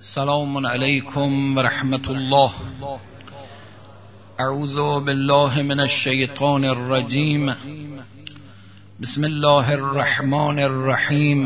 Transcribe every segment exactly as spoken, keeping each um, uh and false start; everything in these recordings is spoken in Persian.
سلام علیکم و رحمت الله. اعوذ بالله من الشیطان الرجیم. بسم الله الرحمن الرحیم.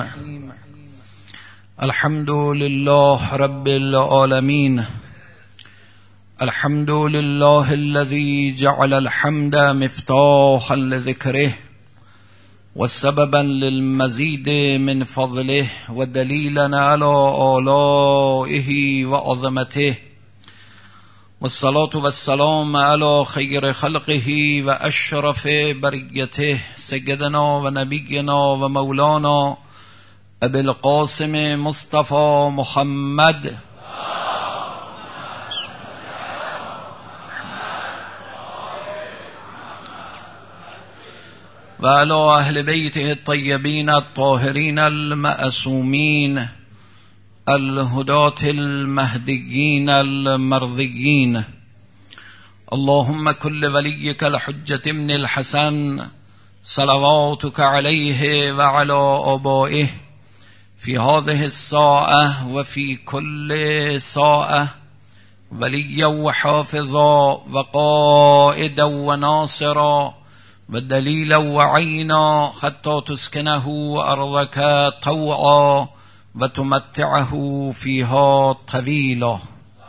الحمد لله رب العالمین. الحمد لله الذي جعل الحمد مفتاحا لذكره وسببا للمزيد من فضله ودليلا على آلائه وعظمته، والصلاة والسلام على خير خلقه وأشرف بريته سيدنا ونبينا ومولانا أبي القاسم مصطفى محمد وعلى أهل بيته الطيبين الطاهرين المعصومين الهداة المهديين المرضيين. اللهم كل وليك الحجة ابن الحسن صلواتك عليه وعلى آبائه في هذه الساعة وفي كل ساعة وليا وحافظا وقائدا وناصرا ودليلا وعينا حتى تسكنه أرضك طوعا وتمتعه فيها طويلا.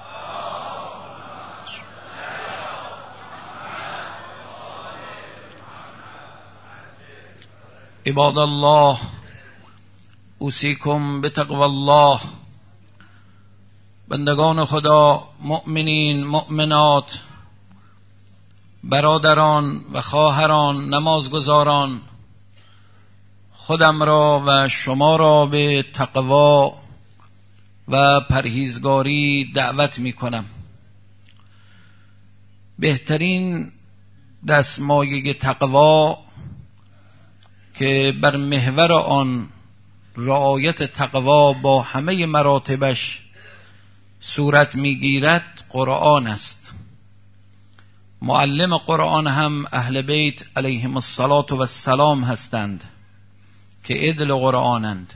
عباد الله، اوصیکم بتقوى الله. بندگان خدا، مؤمنین، مؤمنات، برادران و خواهران، نمازگزاران، خودم را و شما را به تقوا و پرهیزگاری دعوت می کنم. بهترین دستمایه تقوا که بر محور آن رعایت تقوا با همه مراتبش صورت می گیرد قرآن است. معلم قرآن هم اهل بیت علیهم الصلاة و السلام هستند که عدل قرآنند.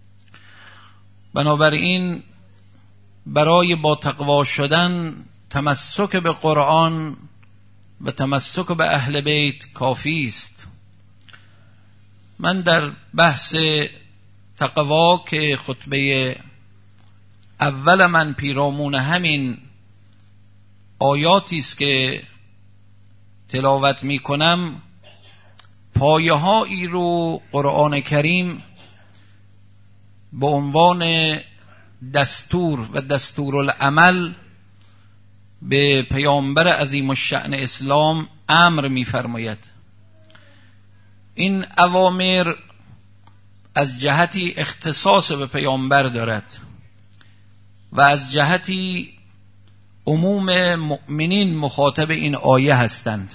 بنابراین برای با تقوا شدن تمسک به قرآن و تمسک به اهل بیت کافی است. من در بحث تقوا که خطبه اول من پیرامون همین آیاتی است که تلاوت می کنم، پایه هایی رو قرآن کریم به عنوان دستور و دستورالعمل به پیامبر عظیم الشأن اسلام امر می فرماید. این اوامر از جهتی اختصاص به پیامبر دارد و از جهتی عموم مؤمنین مخاطب این آیه هستند.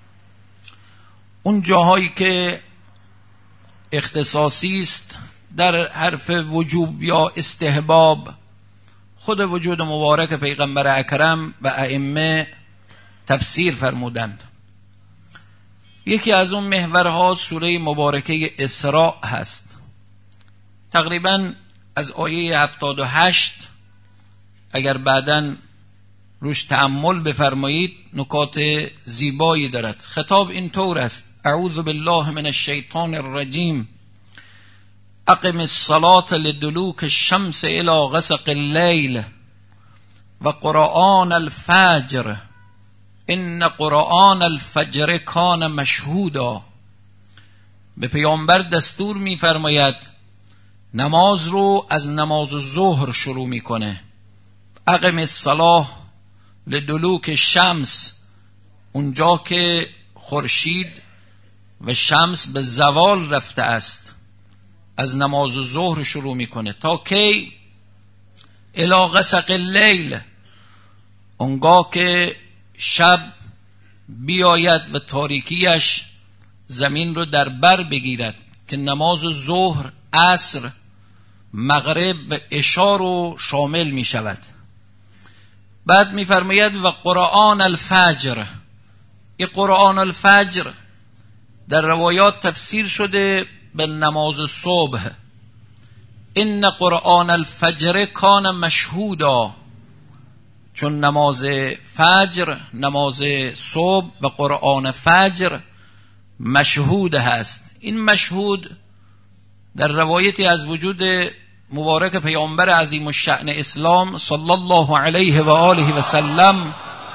اون جاهایی که اختصاصی است در حرف وجوب یا استحباب، خود وجود مبارک پیغمبر اکرم و ائمه تفسیر فرمودند. یکی از اون محورها سوره مبارکه اسراء هست. تقریبا از آیه هفتاد و هشت اگر بعداً روش تأمل بفرمایید نکات زیبایی دارد. خطاب این طور است: اعوذ بالله من الشیطان الرجیم. اقم الصلاة لدلوک الشمس الى غسق اللیل و قرآن الفجر ان قرآن الفجر کان مشهودا. به پیامبر دستور می فرماید نماز رو از نماز ظهر شروع می کنه. اقم الصلاة لدلوک شمس، اونجا که خورشید و شمس به زوال رفته است از نماز ظهر شروع میکنه تا کی؟ الی غسق اللیل، اونگاه که شب بیاید و تاریکیش زمین رو در بر بگیرد که نماز ظهر، عصر، مغرب و عشا رو شامل می شود. بعد می فرماید و قرآن الفجر. این قرآن الفجر در روایات تفسیر شده به نماز صبح ان قرآن الفجر کان مشهودا، چون نماز فجر، نماز صبح و قرآن فجر مشهود هست. این مشهود در روایتی از وجود مبارک پیامبر عظیم الشأن اسلام صلی الله علیه و آله و سلم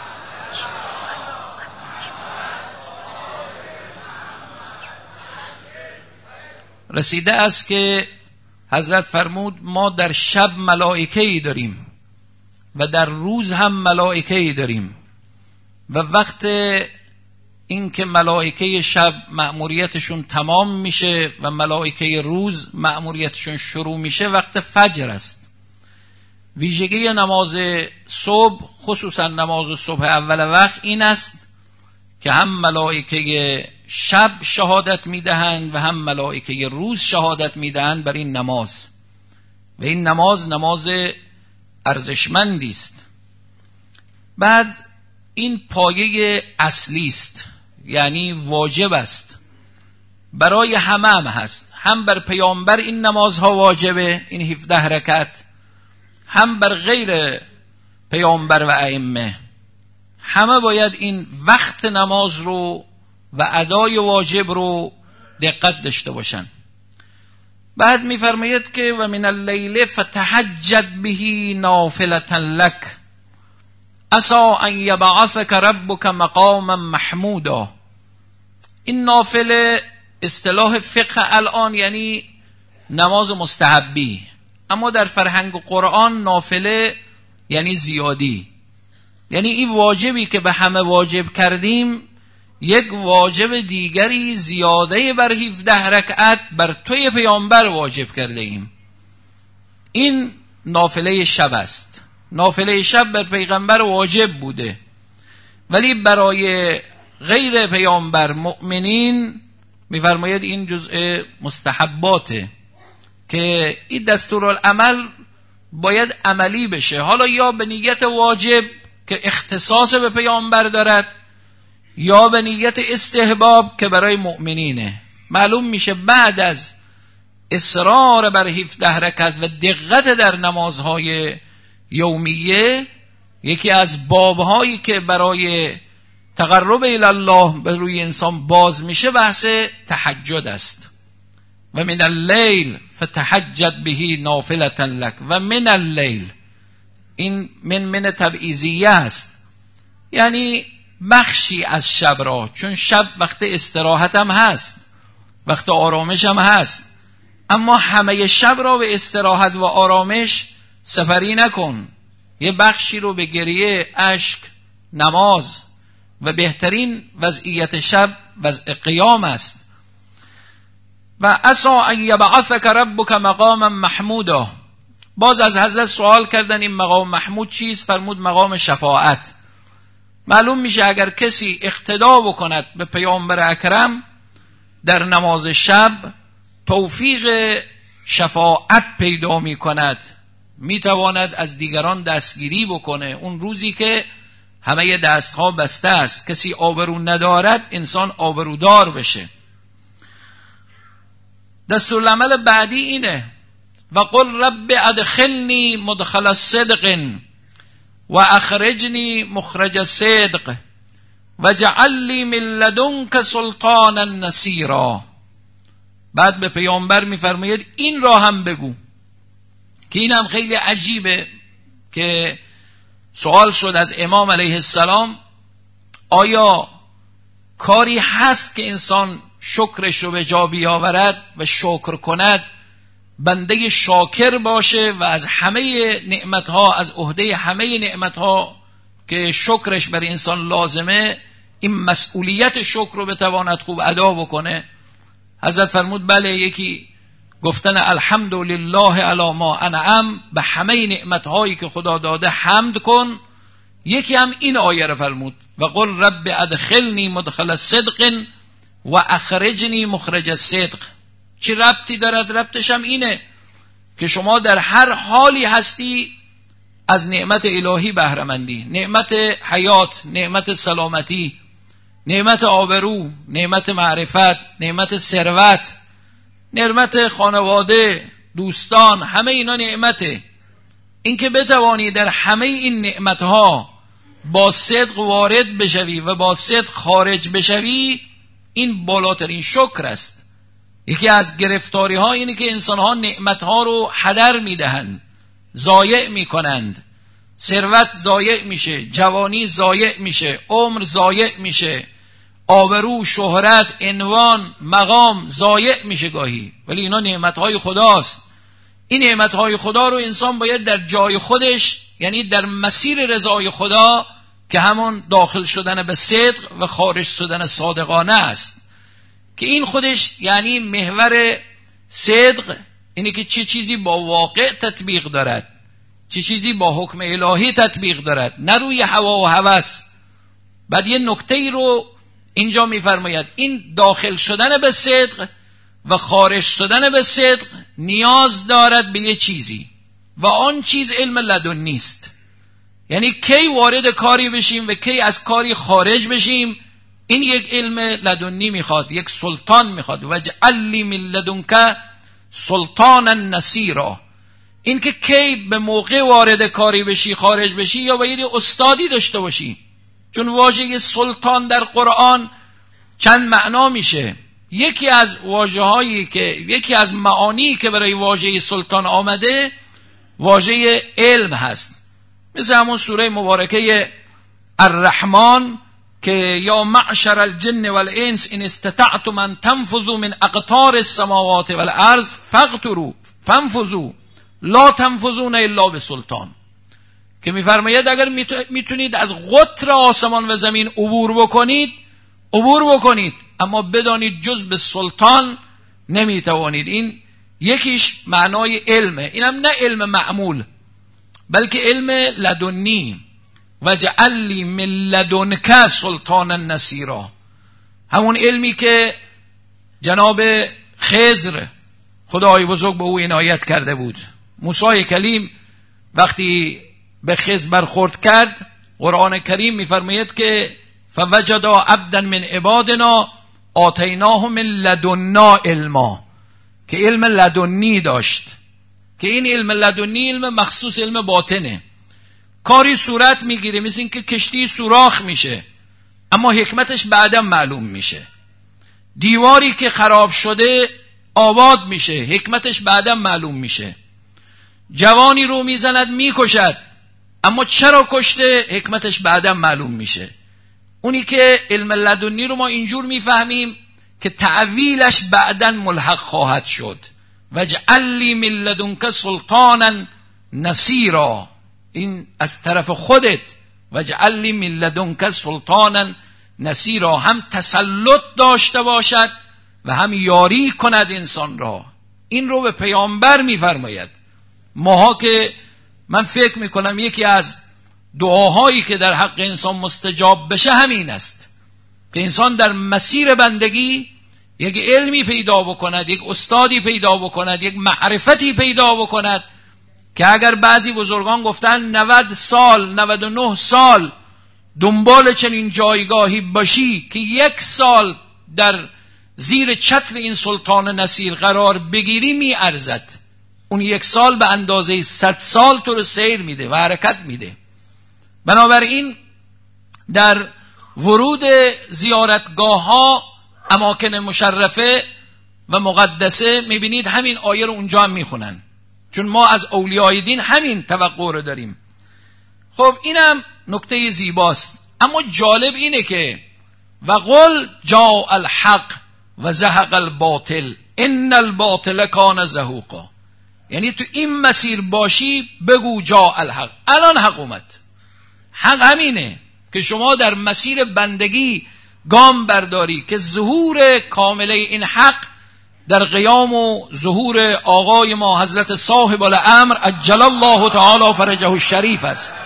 رسیده است که حضرت فرمود ما در شب ملائکه‌ای داریم و در روز هم ملائکه‌ای داریم و وقت این که ملائکه شب مأموریتشون تمام میشه و ملائکه روز مأموریتشون شروع میشه وقت فجر است. ویژگی نماز صبح، خصوصا نماز صبح اول وقت، این است که هم ملائکه شب شهادت میدهند و هم ملائکه روز شهادت میدهند بر این نماز و این نماز نماز ارزشمندی است. بعد این پایه اصلی است، یعنی واجب است، برای همه هم هست، هم بر پیامبر این نمازها واجبه، این هفده رکعت، هم بر غیر پیامبر و ائمه. همه باید این وقت نماز رو و ادای واجب رو دقت داشته باشن. بعد میفرماید که و من اللیل فتهجد به نافلة لک عسى ان یبعثک ربک مقاما محمودا. این نافله اصطلاح فقه الان یعنی نماز مستحبی، اما در فرهنگ قرآن نافله یعنی زیادی، یعنی این واجبی که به همه واجب کردیم یک واجب دیگری زیاده بر هفده رکعت بر توی پیامبر واجب کرده ایم. این نافله شب است. نافله شب بر پیغمبر واجب بوده، ولی برای غیر پیامبر مؤمنین میفرماید این جزء مستحباته که این دستورالعمل باید عملی بشه، حالا یا به نیت واجب که اختصاص به پیامبر دارد یا به نیت استحباب که برای مؤمنینه. معلوم میشه بعد از اصرار بر هفده رکعت و دقت در نمازهای یومیه، یکی از بابهایی که برای تقرب الی الله به روی انسان باز میشه بحث تهجد است. و من اللیل فتهجد به نافلة لک. و من اللیل، این من من تبعیضیه است، یعنی بخشی از شب را، چون شب وقت استراحت هم هست، وقت آرامش هم هست، اما همه شب را به استراحت و آرامش سپری نکن. یه بخشی رو به گریه، اشک، نماز و بهترین وضعیت شب وضع قیام است. و عسى ان یبعثک ربک مقاما محمودا. باز از حضرت سوال کردن این مقام محمود چیست؟ فرمود مقام شفاعت. معلوم میشه اگر کسی اقتدا بکند به پیامبر اکرم در نماز شب توفیق شفاعت پیدا میکند، میتواند از دیگران دستگیری بکنه. اون روزی که همه دستها بسته است، کسی آبرو ندارد، انسان آبرودار بشه. دستورالعمل بعدی اینه و قل رب ادخلنی مدخل صدق و اخرجنی مخرج صدق و جعل لی من لدنک سلطانا نصیرا. بعد به پیامبر میفرماید این را هم بگو، که این هم خیلی عجیبه که سوال شد از امام علیه السلام آیا کاری هست که انسان شکرش رو به جا بیاورد و شکر کند، بنده شاکر باشه و از همه نعمتها، از عهده همه نعمتها که شکرش بر انسان لازمه، این مسئولیت شکر رو بتواند خوب ادا بکنه؟ حضرت فرمود بله، یکی گفتن الحمدلله علی ما انعم، به همه نعمتهایی که خدا داده حمد کن. یکی هم این آیه رو فرمود و قل رب ادخلنی مدخل صدق و اخرجنی مخرج صدق. چی ربطی دارد؟ ربطش هم اینه که شما در هر حالی هستی از نعمت الهی بهره مندی، نعمت حیات، نعمت سلامتی، نعمت آبرو، نعمت معرفت، نعمت ثروت، نعمت خانواده، دوستان، همه اینا نعمته. اینکه بتوانی در همه این نعمتها با صدق وارد بشوی و با صدق خارج بشوی، این بالاترین شکر است. یکی از گرفتاری ها اینه که انسان ها نعمت ها رو هدر میدهند، ضایع میکنند. ثروت ضایع میشه، جوانی ضایع میشه، عمر ضایع میشه، آبرو، شهرت، عنوان، مقام ضایع میشه گاهی، ولی اینا نعمت های خداست. این نعمت های خدا رو انسان باید در جای خودش، یعنی در مسیر رضای خدا که همون داخل شدن به صدق و خارج شدن صادقانه است، که این خودش یعنی محور صدق اینه که چه چیزی با واقع تطبیق دارد، چه چیزی با حکم الهی تطبیق دارد، نه روی هوا و هوس. بعد یه نکته ای رو اینجا میفرماید، این داخل شدن به صدق و خارج شدن به صدق نیاز دارد به یه چیزی و آن چیز علم لدنی است. یعنی کی وارد کاری بشیم و کی از کاری خارج بشیم، این یک علم لدنی میخواد، یک سلطان میخواد. وجعل لی من لدنک سلطانا نصیرا. این که کی به موقع وارد کاری بشی خارج بشی، یا باید استادی داشته باشی. چون واژه سلطان در قرآن چند معنا میشه. یکی از واژه هایی که یکی از معانی که برای واژه سلطان آمده واژه علم هست، مثل همون سوره مبارکه الرحمن که یا معشر الجن والانس ان استطعتم ان تنفذوا من اقطار السماوات والارض فاقتروا فانفذوا لا تنفذون الا بسلطان، که میفرماید اگر میتونید از قطر آسمان و زمین عبور بکنید عبور بکنید، اما بدانید جز به سلطان نمیتوانید. این یکیش معنای علمه. اینم نه علم معمول بلکه علم لدنی. وجعل لی من لدنک سلطانا نصیرا، همون علمی که جناب خضر خدای بزرگ به او عنایت کرده بود. موسی کلیم وقتی به خضر برخورد کرد، قرآن کریم میفرماید که فوجدا عبدا من عبادنا آتیناه من لدنا علما، که علم لدنی داشت، که این علم لدنی علم مخصوص علم باطنه. کاری صورت میگیره، مثل این که کشتی سوراخ میشه اما حکمتش بعدا معلوم میشه. دیواری که خراب شده آباد میشه، حکمتش بعدا معلوم میشه. جوانی رو میزند میکشد اما چرا کشته حکمتش بعدا معلوم میشه. اونی که علم لدنی رو ما اینجور میفهمیم که تعویلش بعدا ملحق خواهد شد. وجعل لی من لدنک سلطانا نصیرا، این از طرف خودت. وجعل لی من لدنک سلطانا نصیرا، هم تسلط داشته باشد و هم یاری کند انسان را. این رو به پیامبر میفرماید. ماها که من فکر میکنم یکی از دعاهایی که در حق انسان مستجاب بشه همین است که انسان در مسیر بندگی یک علمی پیدا بکند، یک استادی پیدا بکند، یک معرفتی پیدا بکند که اگر بعضی بزرگان گفتن نود سال نود و نه سال دنبال چنین جایگاهی باشی که یک سال در زیر چتر این سلطان نصیر قرار بگیری می ارزد. اون یک سال به اندازه صد سال تو رو سیر میده و حرکت میده. بنابراین در ورود زیارتگاه ها، اماکن مشرفه و مقدسه، میبینید همین آیه رو اونجا هم میخونن، چون ما از اولیای دین همین توقع رو داریم. خب اینم نکته زیباست. اما جالب اینه که وقل جاء الحق و زهق الباطل ان الباطل کان زهوقا، یعنی تو این مسیر باشی بگو جاء الحق، الان حق اومد. حق همینه که شما در مسیر بندگی گام برداری که ظهور کامله این حق در قیام و ظهور آقای ما حضرت صاحب الامر عجل الله تعالی فرجه الشریف است.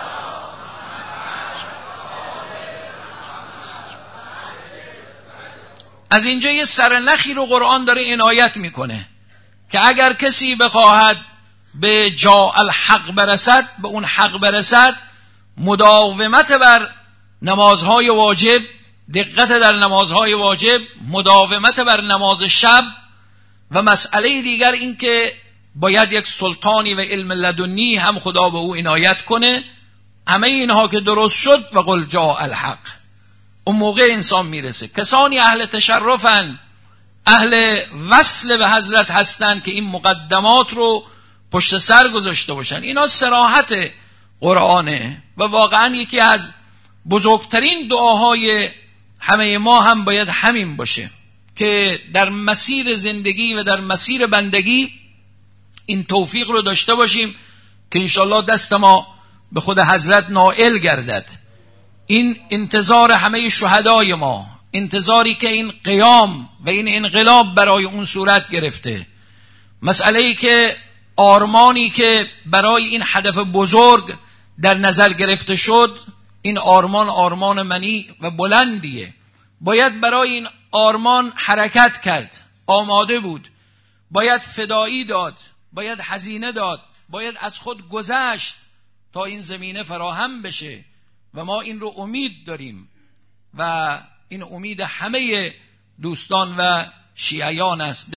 از اینجا یه سرنخی رو قرآن داره عنایت میکنه که اگر کسی بخواهد به جاء الحق برسد، به اون حق برسد، مداومت بر نمازهای واجب، دقت در نمازهای واجب، مداومت بر نماز شب، و مسئله دیگر این که باید یک سلطانی و علم لدنی هم خدا به او عنایت کنه. همه اینها که درست شد و قل جاء الحق، اون موقع انسان میرسه. کسانی اهل تشرفن، اهل وصل به حضرت هستن که این مقدمات رو پشت سر گذاشته باشن. اینا صراحت قرآنه و واقعا یکی از بزرگترین دعاهای همه ما هم باید همین باشه که در مسیر زندگی و در مسیر بندگی این توفیق رو داشته باشیم که انشالله دست ما به خود حضرت نائل گردد. این انتظار همه شهدای ما، انتظاری که این قیام و این انقلاب برای اون صورت گرفته، مسئله‌ای که آرمانی که برای این هدف بزرگ در نظر گرفته شد، این آرمان آرمان منی و بلندیه. باید برای این آرمان حرکت کرد، آماده بود، باید فدایی داد، باید هزینه داد، باید از خود گذشت تا این زمینه فراهم بشه و ما این رو امید داریم و این امید همه دوستان و شیعیان است.